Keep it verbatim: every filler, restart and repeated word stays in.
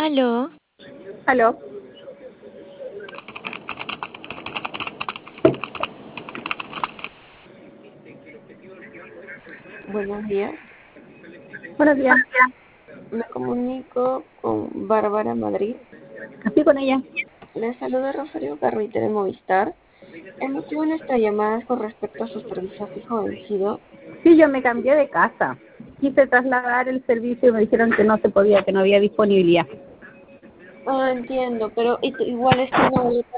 Aló, Aló. Buenos días, Buenos días. me comunico con Bárbara Madrid. Así con ella. Le saluda Rosario Carruite de Movistar. El motivo de nuestra llamada es con respecto a su servicio fijo vencido. Sí, yo me cambié de casa. Quise trasladar el servicio y me dijeron que no se podía, que no había disponibilidad. Ah, entiendo, pero it- igual está una boleta